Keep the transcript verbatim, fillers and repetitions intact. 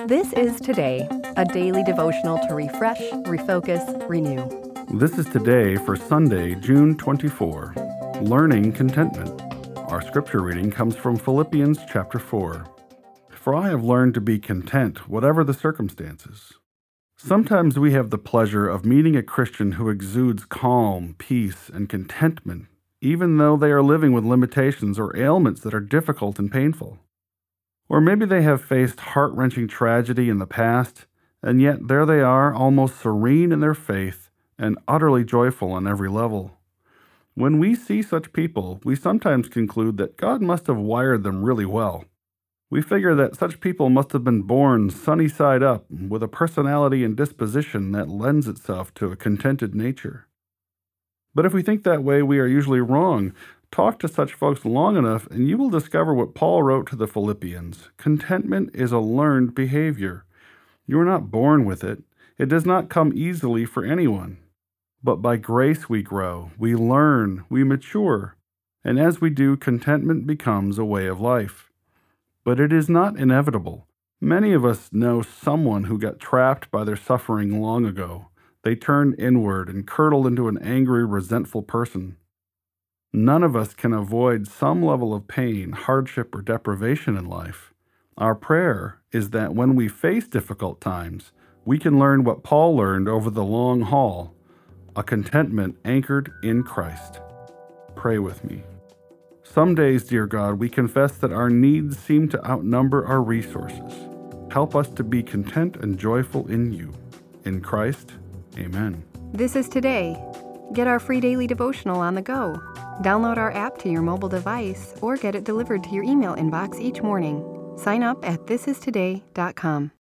This is Today, a daily devotional to refresh, refocus, renew. This is Today for Sunday, June twenty-fourth, Learning Contentment. Our scripture reading comes from Philippians chapter four. For I have learned to be content, whatever the circumstances. Sometimes we have the pleasure of meeting a Christian who exudes calm, peace, and contentment, even though they are living with limitations or ailments that are difficult and painful. Or maybe they have faced heart-wrenching tragedy in the past, and yet there they are, almost serene in their faith and utterly joyful on every level. When we see such people, we sometimes conclude that God must have wired them really well. We figure that such people must have been born sunny side up with a personality and disposition that lends itself to a contented nature. But if we think that way, we are usually wrong. Talk to such folks long enough, and you will discover what Paul wrote to the Philippians. Contentment is a learned behavior. You are not born with it. It does not come easily for anyone. But by grace we grow, we learn, we mature, and as we do, contentment becomes a way of life. But it is not inevitable. Many of us know someone who got trapped by their suffering long ago. They turned inward and curdled into an angry, resentful person. None of us can avoid some level of pain, hardship, or deprivation in life. Our prayer is that when we face difficult times, we can learn what Paul learned over the long haul, a contentment anchored in Christ. Pray with me. Some days, dear God, we confess that our needs seem to outnumber our resources. Help us to be content and joyful in you. In Christ, amen. This is Today. Get our free daily devotional on the go. Download our app to your mobile device or get it delivered to your email inbox each morning. Sign up at this is today dot com.